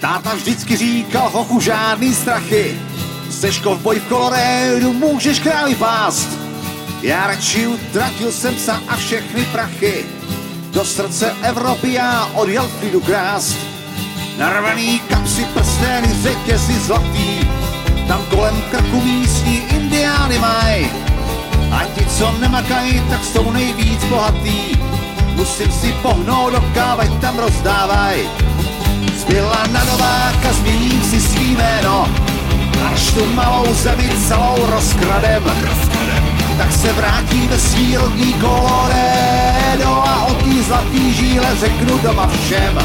Táta vždycky říkal, hochu, žádný strachy. Seš kovboj v Kolorédu, můžeš krávy pást. Já radši utratil jsem psa a všechny prachy. Do srdce Evropy já odjel klidu krást. Narvaný kapsy, prsteny, řetězy zlatý. Tam kolem krku místní indiány maj. A ti, co nemakají, tak jsou nejvíc bohatý. Musím si pohnout do kávy, tam rozdávaj. Zbyla na Nováka, změním si svý jméno. Až tu malou zemi celou rozkradem. Tak se vrátí ve svý rodný Colorado a o tý zlatý žíle řeknu doma všem.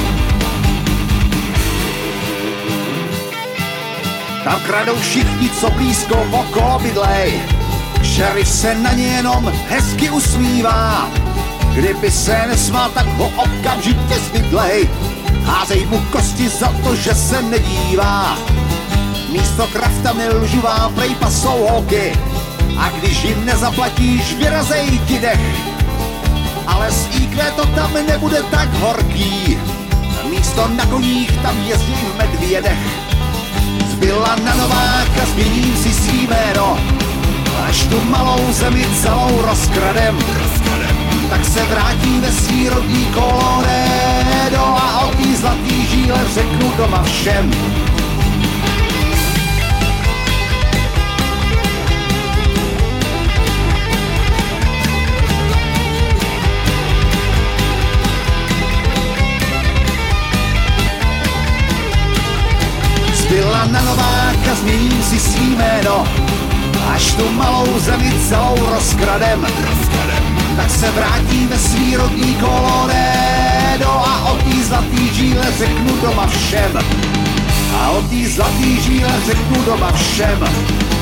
Tam kradou všichni, co blízko okolo bydlej. Šerif se na ně jenom hezky usmívá. Kdyby se nesmál, tak ho okamžitě zbydlej. Házej mu kosti za to, že se nedívá. Místo krafta nelžu vám prej pasou holky. A když jim nezaplatíš, vyrazej ti dech. Ale z IQ to tam nebude tak horký. Místo na koních tam jezdí v medvědech. Zbyla na Nováka, změním si svý jméno. Až tu malou zemi celou rozkradem. Tak se vrátí ve svý rodný Colorado a o tý zlatý žíle řeknu doma všem. Zbyla na Nováka, změním si svý jméno. Až tu malou zemi celou rozkradem. Tak se vrátí ve svý rodný Colorado a o tý zlatý žíle řeknu doma všem. A o tý zlatý žíle řeknu doma všem.